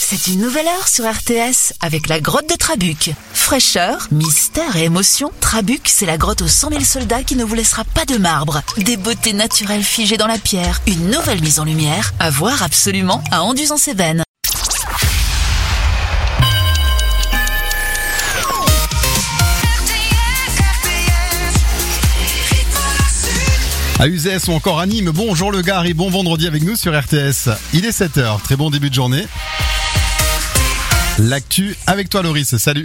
C'est une nouvelle heure sur RTS avec la grotte de Trabuc. Fraîcheur, mystère et émotion, Trabuc, c'est la grotte aux 100 000 soldats qui ne vous laissera pas de marbre. Des beautés naturelles figées dans la pierre, une nouvelle mise en lumière, à voir absolument à Anduze-en-Cévennes. À Uzès ou encore à Nîmes, bonjour le gars et bon vendredi avec nous sur RTS. Il est 7h, très bon début de journée. L'actu avec toi Loris, salut.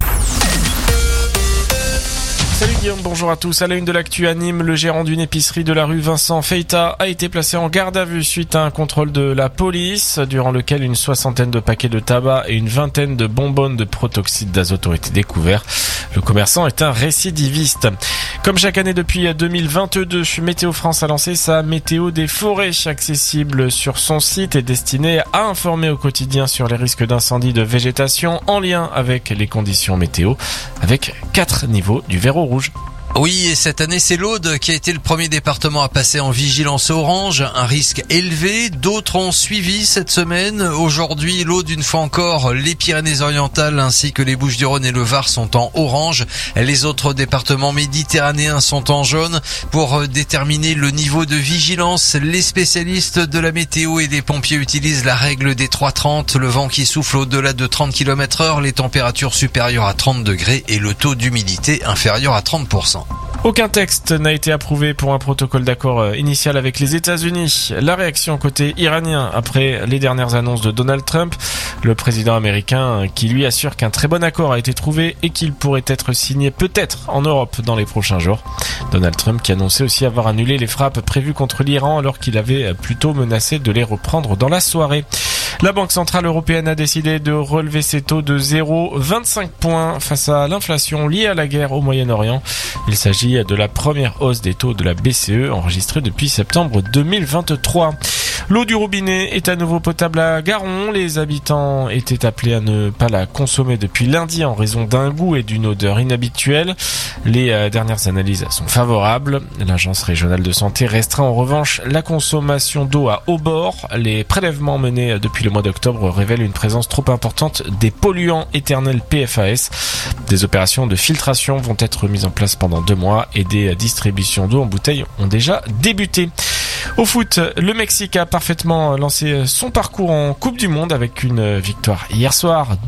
Salut Guillaume, bonjour à tous. À la une de l'actu à Nîmes, le gérant d'une épicerie de la rue Vincent Feita a été placé en garde à vue suite à un contrôle de la police, durant lequel une 60aine de paquets de tabac et une 20aine de bonbonnes de protoxyde d'azote ont été découverts. Le commerçant est un récidiviste. Comme chaque année depuis 2022, Météo France a lancé sa météo des forêts, accessible sur son site et destinée à informer au quotidien sur les risques d'incendie de végétation en lien avec les conditions météo, avec 4 niveaux du vert au rouge. Oui, et cette année, c'est l'Aude qui a été le premier département à passer en vigilance orange, un risque élevé. D'autres ont suivi cette semaine. Aujourd'hui, l'Aude, une fois encore, les Pyrénées-Orientales ainsi que les Bouches-du-Rhône et le Var sont en orange. Les autres départements méditerranéens sont en jaune. Pour déterminer le niveau de vigilance, les spécialistes de la météo et des pompiers utilisent la règle des 3,30, le vent qui souffle au-delà de 30 km/h, les températures supérieures à 30 degrés et le taux d'humidité inférieur à 30%. Aucun texte n'a été approuvé pour un protocole d'accord initial avec les États-Unis. La réaction côté iranien après les dernières annonces de Donald Trump, le président américain qui lui assure qu'un très bon accord a été trouvé et qu'il pourrait être signé peut-être en Europe dans les prochains jours. Donald Trump qui annonçait aussi avoir annulé les frappes prévues contre l'Iran alors qu'il avait plutôt menacé de les reprendre dans la soirée. La Banque Centrale Européenne a décidé de relever ses taux de 0,25 points face à l'inflation liée à la guerre au Moyen-Orient. Il s'agit de la première hausse des taux de la BCE enregistrée depuis septembre 2023. L'eau du robinet est à nouveau potable à Garon. Les habitants étaient appelés à ne pas la consommer depuis lundi en raison d'un goût et d'une odeur inhabituelle. Les dernières analyses sont favorables. L'Agence régionale de santé restreint en revanche la consommation d'eau à haut bord. Les prélèvements menés depuis le mois d'octobre révèlent une présence trop importante des polluants éternels PFAS. Des opérations de filtration vont être mises en place pendant 2 mois et des distributions d'eau en bouteille ont déjà débuté. Au foot, le Mexique a parfaitement lancé son parcours en Coupe du Monde avec une victoire hier soir,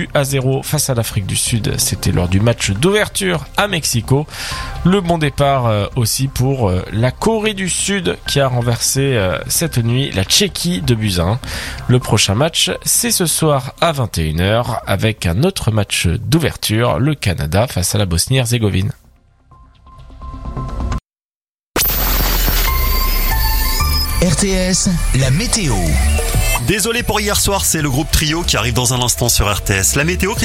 2-0 face à l'Afrique du Sud. C'était lors du match d'ouverture à Mexico. Le bon départ aussi pour la Corée du Sud qui a renversé cette nuit la Tchéquie de buts à 1. Le prochain match, c'est ce soir à 21h avec un autre match d'ouverture, le Canada face à la Bosnie-Herzégovine. RTS, la météo. Désolé pour hier soir, c'est le groupe Trio qui arrive dans un instant sur RTS. La météo.